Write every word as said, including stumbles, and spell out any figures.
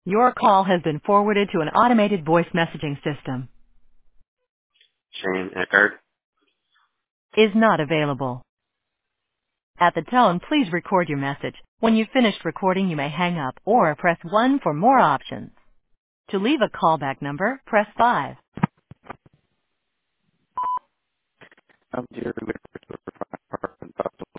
Your call has been forwarded to an automated voice messaging system. Shane Eckard. Is not available. At the tone, please record your message. When you've finished recording, you may hang up or press one for more options. To leave a callback number, press five. I'm here with